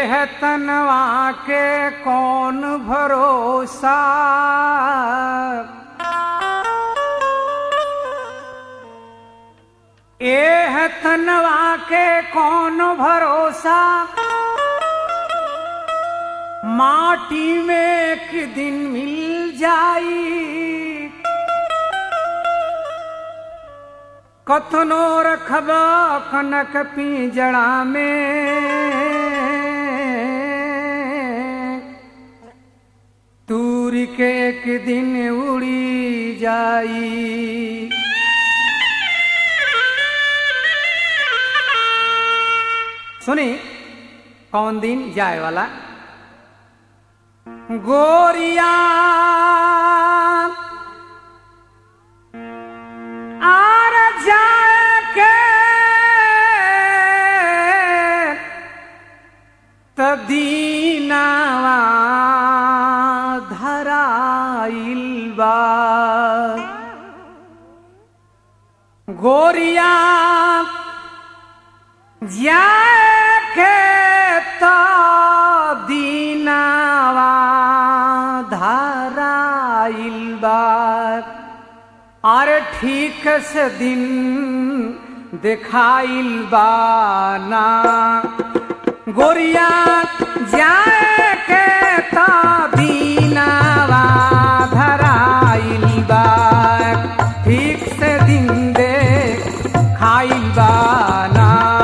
है तनवा के कौन भरोसा, ए है तनवा के कौन भरोसा, माटी में एक दिन मिल जाई, कथनो रखबा कनक पिंजड़ा में, तूरी के एक दिन उड़ी जाई। सुनी कौन दिन जाए वाला। गोरिया आर जाए के तदीनावा धराइल बा, गोरिया जाए के तदीनावा धराइल बा, अरे ठीक से दिन दिखाइल बाना, गोरिया जाए के तदीनावा धराइल बा, ठीक से दिन दिखाइल बाना।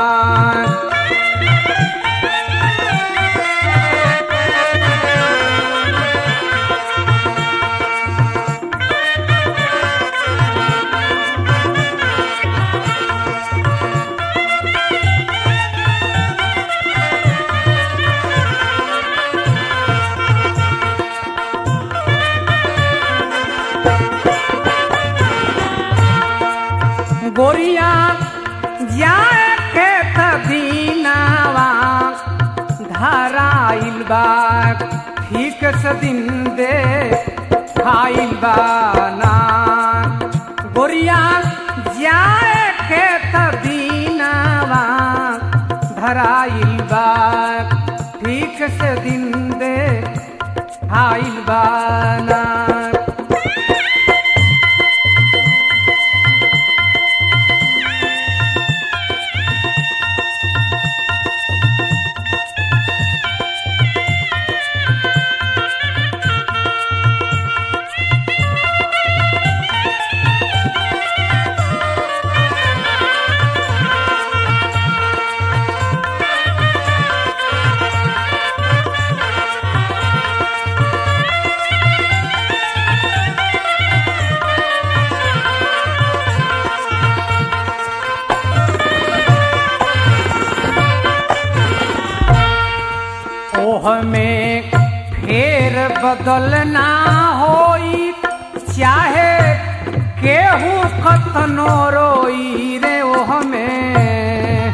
गोरिया जाए के तदीनावा धराइल बा, ठीक से दिन दिखाइल बाना, गोरिया जाए के तदीनावा धराइल बा, ठीक से दिन दिखाइल बाना। में फेर बदलना होई, चाहे केहू कतनो रोई रे ओह में,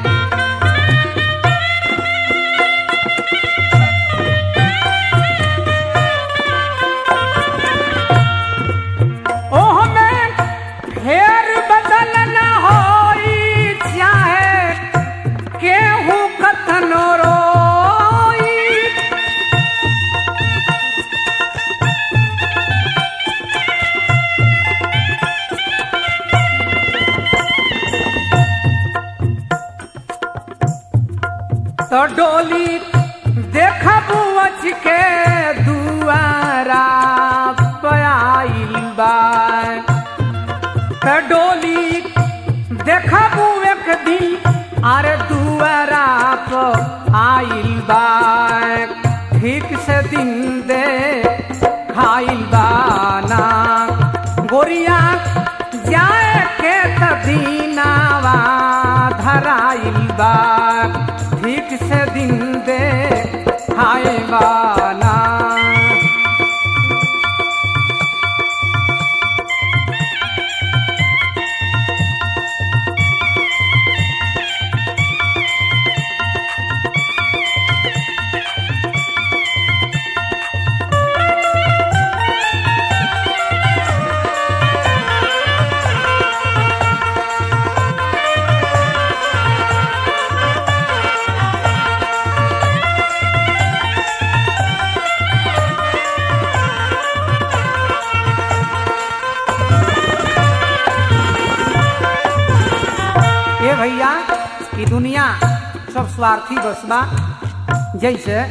ओह में फेर बदलना होई, चाहे केहू कतनो रोई, तो डोली देखबू अच के दुआरा पाइल बा, तो डोली देखबू एक दिन अरे दुआरा पर आइल बा, ठीक से दिन दिखाइल बाना, गोरिया जाए के तदीनावा धराइल बा, ठीक से दिन दिखाइल बाना। कि दुनिया सब स्वार्थी बस बा। जैसे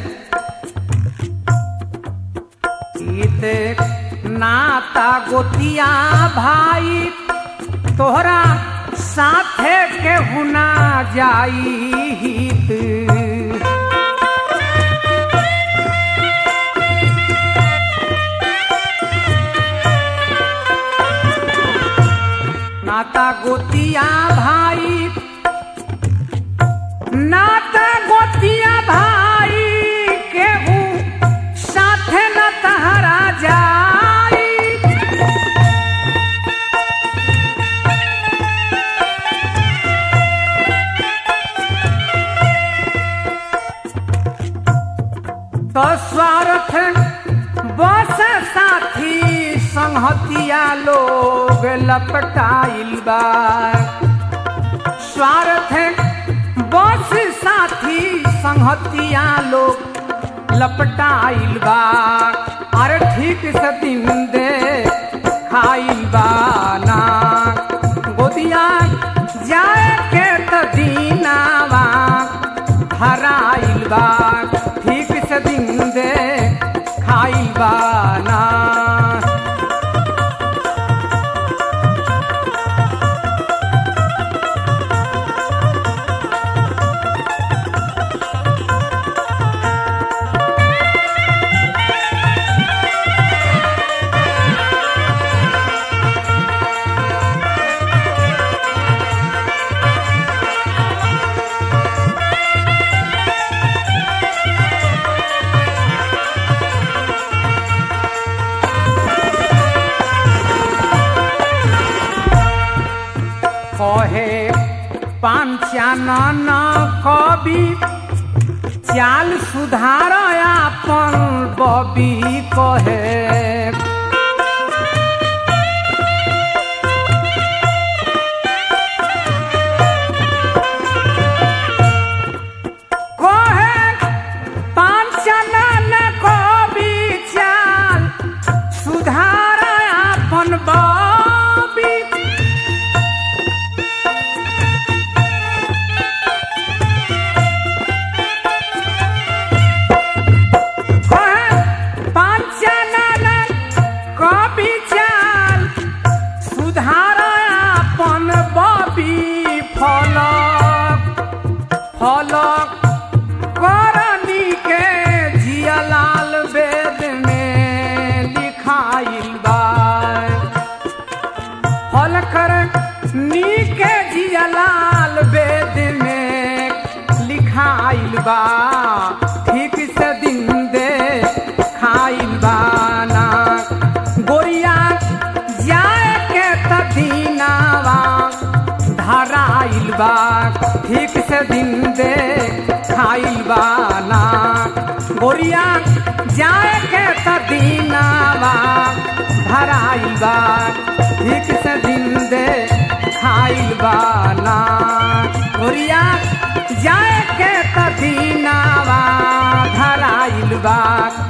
नाता गोतिया भाई तोहरा साथे के हुना जाई। नाता गोतिया भाई, नाता गोतिया भाई केहू साथे न तहरा जाई। तो स्वार्थ बस साथी संहतिया लोग लपटाइल बा। स्वार्थ बस साथी संहतिया लोग लपटाइल बा। अरे ठीक से दिन दे खाइल बा ना गोदिया जाए के तो दीनावा हराइल बा। ठीक से दिन दे खाइल बा ना। कहे पांचानन कवि चाल सुधार आपन बबी कहे। कहे पांचानन कवि चाल सुधार आपन बबी। फलक करनी के जियालाल वेद में लिखाइल बा। फल करनी के जियालाल वेद में लिखाइल बा। ठीक से दिन दे खाइल बा ना गोरिया जाए के तदीनावा धराइल बा। ठीक से दिन दे खाइल बा ना गोरिया जाए के तदीनावा धराइल बा। ठीक से दिन दे खाइल बा ना गोरिया जाए के तदीनावा धराइल बा।